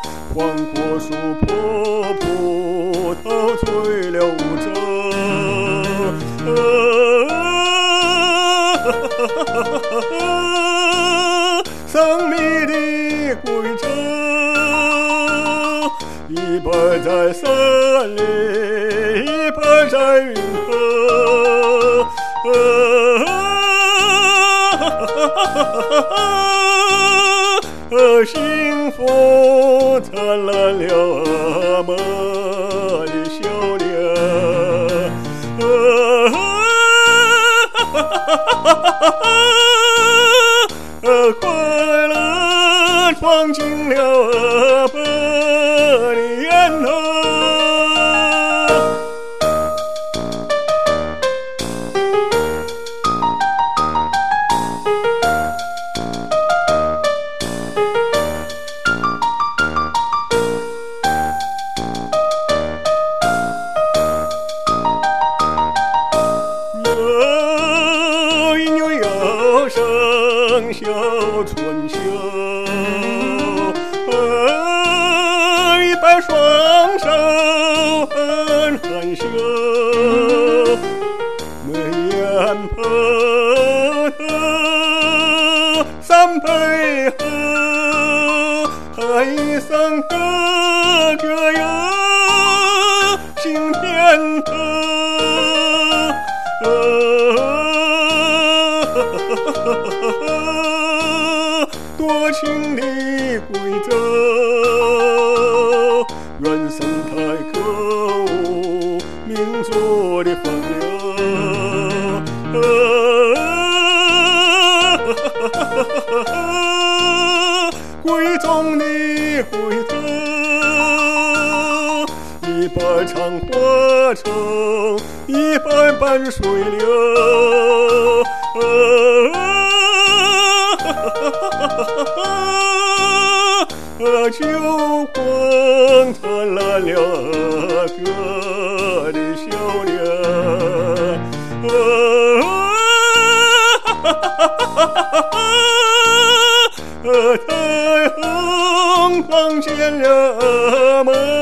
黄果树破葡萄醉了无争，生命的归程，一半在森林，一半在云河，幸福灿烂了梦的笑脸，快乐闯进了本的眼头。小春秋，一摆双手很含羞，眉眼碰头三杯后，喊一声哥哥哟，心点头。多情的贵州，原生态歌舞，民族的风流。贵中的贵州，一半唱花城，一半伴水流。酒光灿烂了哥的笑脸，太阳光见了梦。